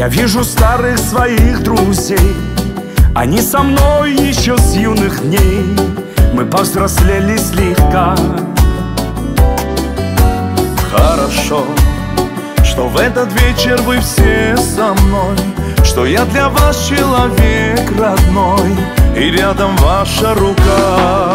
Я вижу старых своих друзей, они со мной еще с юных дней. Мы повзрослели слегка. Хорошо, что в этот вечер вы все со мной, что я для вас человек родной, и рядом ваша рука.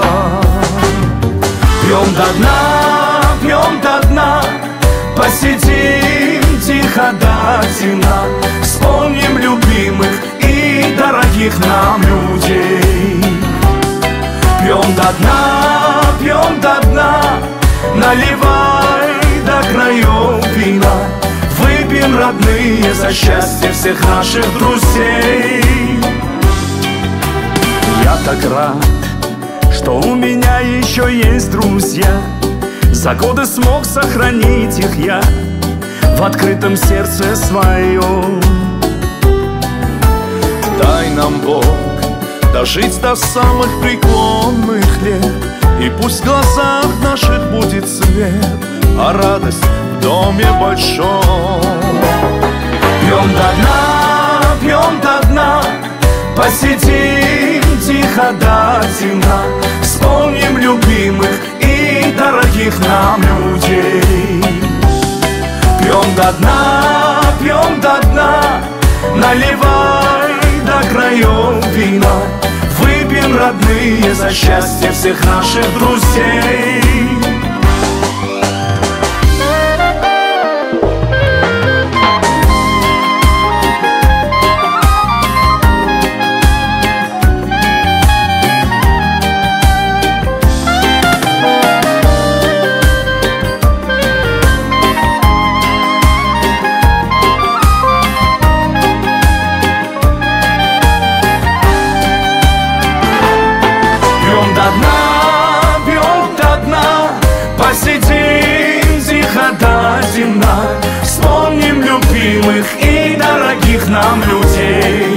Пьем до дна, посидим тихо до темна, вспомним любимых и дорогих нам людей. Пьем до дна, наливай до краев вина, выпьем, родные, за счастье всех наших друзей. Я так рад, что у меня еще есть друзья, за годы смог сохранить их я в открытом сердце своем. Дай нам, Бог, дожить до самых преклонных лет, и пусть в глазах наших будет свет, а радость в доме большом. Пьем до дна, посидим тихо до темна, вспомним любимых и дорогих нам людей. Пьем до дна, наливай до краев вина, выпьем, родные, за счастье всех наших друзей. Пьем до дна, посидим тихо до темна, вспомним любимых и дорогих нам людей.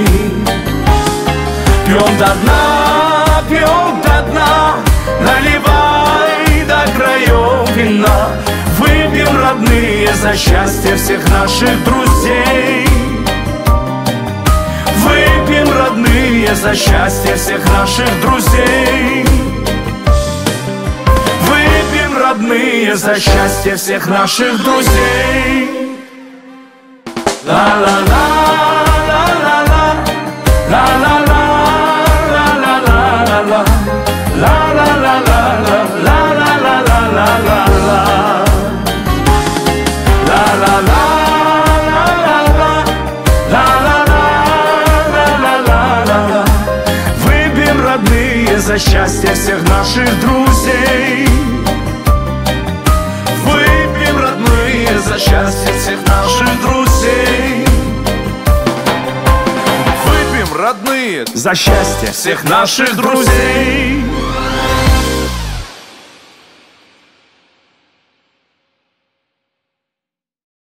Пьем до дна, наливай до краев вина, выпьем, родные, за счастье всех наших друзей. Выпьем, родные, за счастье всех наших друзей. Выпьем, родные, за счастье всех наших друзей. Ла-ла-ла, ла-ла-ла, ла-ла-ла, ла-ла-ла, ла-ла-ла, ла-ла-ла, ла-ла-ла. За счастье всех наших друзей. Выпьем, родные, за счастье всех наших друзей. Выпьем, родные, за счастье всех наших друзей.